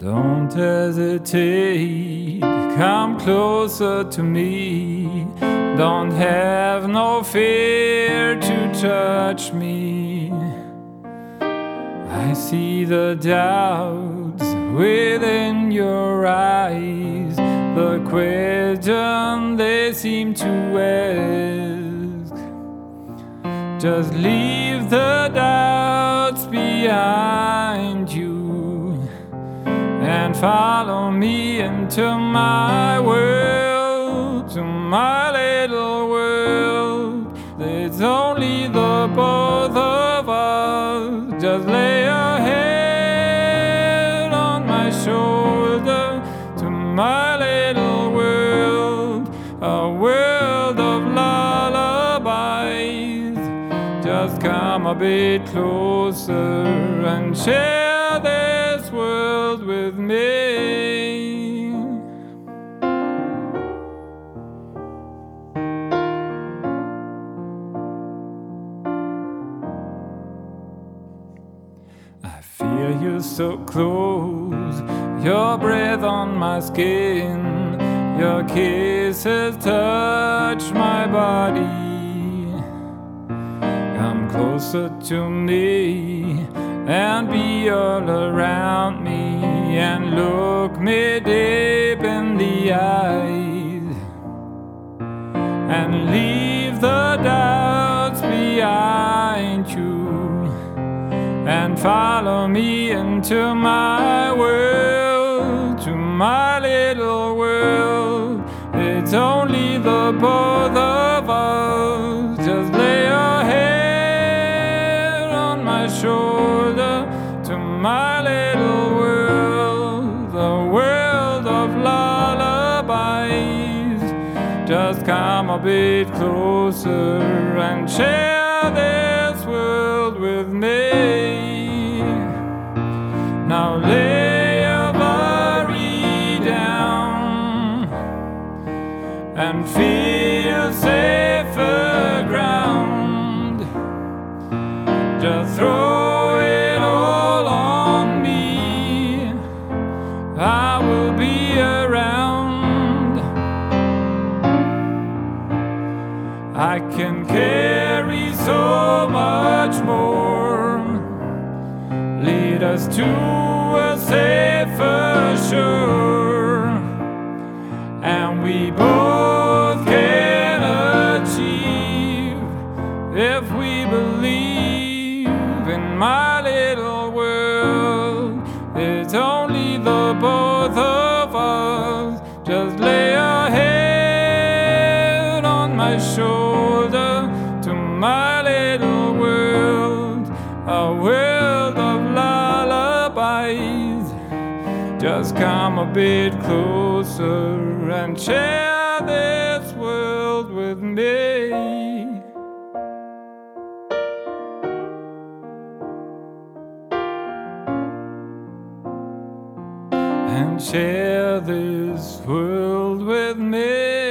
Don't hesitate, come closer to me. Don't have no fear to touch me. I see the doubts within your eyes, the question they seem to ask. Just leave the doubts behind you and follow me into my world, to my little world. It's only the both of us. Just lay your head on my shoulder, to my little world, a world of lullabies. Just come a bit closer and share this world with me. I feel you so close, your breath on my skin, your kisses touch my body. Come closer to me and be all around me, and look me deep in the eyes, and leave the doubts behind you, and follow me into my world, to my little world. It's only the both of us. Just lay your head on my shoulder, to my little world, the world of lullabies. Just come a bit closer and share this world with me. Now lay your worry down and feel safer ground. Just throw it all on me, I will be around. I can carry so much more, lead us to a safer shore, and we both can achieve if we believe in my little world. It's only the both of us. Just lay your head on my shoulder, to my little world, a world of lullabies. Just come a bit closer and share this world with me. And share this world with me.